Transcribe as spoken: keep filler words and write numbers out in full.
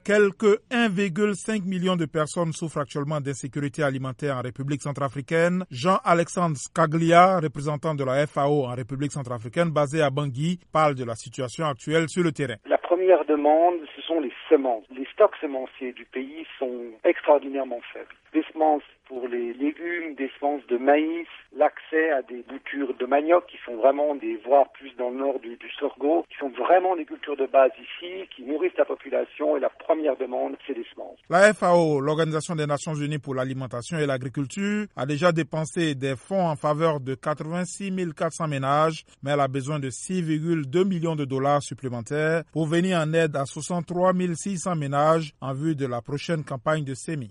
Quelque un virgule cinq million de personnes souffrent actuellement d'insécurité alimentaire en République centrafricaine. Jean-Alexandre Scaglia, représentant de la F A O en République centrafricaine, basé à Bangui, parle de la situation actuelle sur le terrain. La première demande, ce sont les semences. Les stocks semenciers du pays sont extraordinairement faibles. Des semences pour les légumes, des semences de maïs, l'accès à des boutures de manioc qui sont vraiment des, voire plus dans le nord du, du sorgho, qui sont vraiment des cultures de base ici, qui nourrissent la population, et la première demande, c'est des semences. La F A O, l'Organisation des Nations Unies pour l'alimentation et l'agriculture, a déjà dépensé des fonds en faveur de quatre-vingt-six mille quatre cents ménages, mais elle a besoin de six virgule deux millions de dollars supplémentaires pour venir en aide à soixante-trois mille six cents ménages en vue de la prochaine campagne de semis.